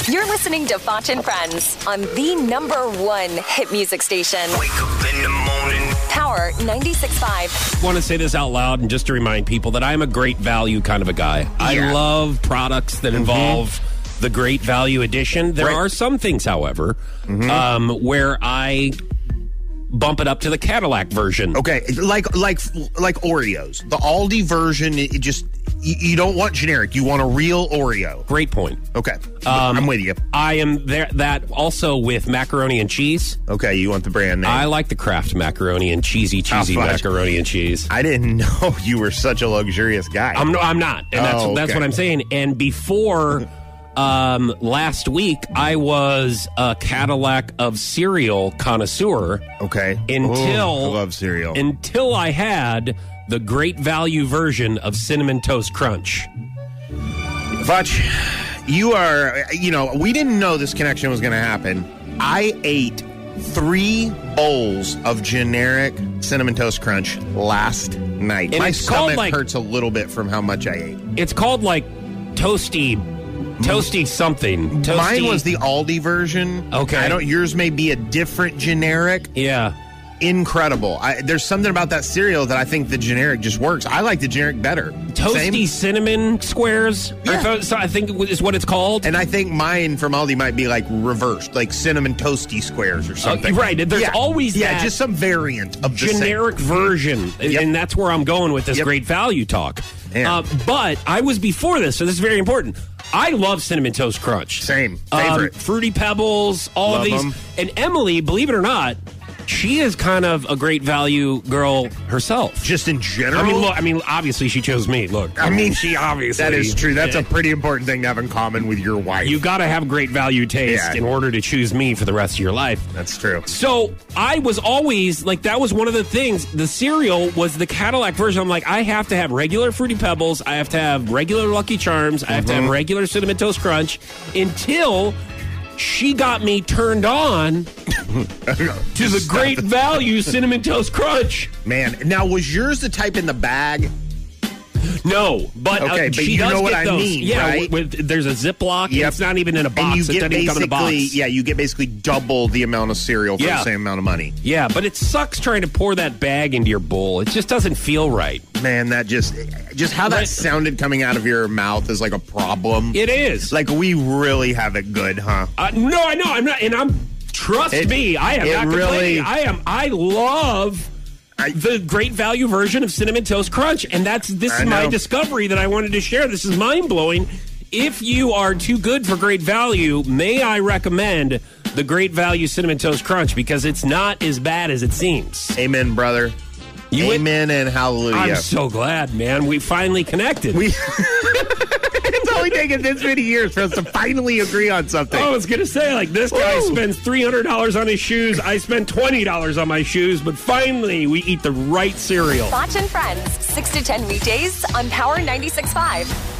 You're listening to Foch and Friends on the #1 hit music station. Wake up in the morning. Power 96.5. I want to say this out loud and just to remind people that I'm a great value kind of a guy. I love products that involve the great value edition. There are some things, however, where I bump it up to the Cadillac version. Okay, like Oreos. The Aldi version, it just you don't want generic. You want a real Oreo. Great point. Okay, I'm with you. I am there. That also with macaroni and cheese. Okay, you want the brand name. I like the Kraft macaroni and cheesy macaroni and cheese. I didn't know you were such a luxurious guy. I'm not, and that's what I'm saying. And before last week, I was a Cadillac of cereal connoisseur. Okay, I love cereal until I had the great value version of Cinnamon Toast Crunch. Foch, you are, we didn't know this connection was going to happen. I ate 3 bowls of generic Cinnamon Toast Crunch last night. And my stomach hurts a little bit from how much I ate. It's called toasty something. Toasty. Mine was the Aldi version. Okay. Yours may be a different generic. Yeah. Incredible. There's something about that cereal that I think the generic just works. I like the generic better. Toasty cinnamon squares, Yeah. I think is what it's called. And I think mine from Aldi might be reversed, like cinnamon toasty squares or something. Right. There's always that just some variant of the generic version. Yep. And that's where I'm going with this great value talk. But I was before this, so this is very important. I love Cinnamon Toast Crunch. Same. Favorite. Fruity Pebbles, all of these. Them. And Emily, believe it or not, she is kind of a great value girl herself. Just in general? I mean, obviously she chose me. Look, she obviously... That is true. That's a pretty important thing to have in common with your wife. You got to have great value taste in order to choose me for the rest of your life. That's true. So I was always, that was one of the things. The cereal was the Cadillac version. I'm I have to have regular Fruity Pebbles. I have to have regular Lucky Charms. I have to have regular Cinnamon Toast Crunch until... she got me turned on to the great value Cinnamon Toast Crunch. Man, now was yours the type in the bag? No, but but she you does know what get I those. mean, Yeah, right? there's a Ziploc. Yep. It's not even in a box. And you it get doesn't even come in a box. Yeah, you get basically double the amount of cereal for the same amount of money. Yeah, but it sucks trying to pour that bag into your bowl. It just doesn't feel right. Man, that just how that sounded coming out of your mouth is like a problem. It is. We really have it good, huh? No, I know. I'm not, and trust me, I am not complaining. I love the great value version of Cinnamon Toast Crunch, and this is my discovery that I wanted to share. This is mind-blowing. If you are too good for great value, may I recommend the great value Cinnamon Toast Crunch, because it's not as bad as it seems. Amen, brother. Amen and hallelujah. I'm so glad, man. We finally connected. It's only taken this many years for us to finally agree on something. I was going to say, this guy spends $300 on his shoes. I spend $20 on my shoes, but finally we eat the right cereal. Foch and Friends, 6 to 10 weekdays on Power 96.5.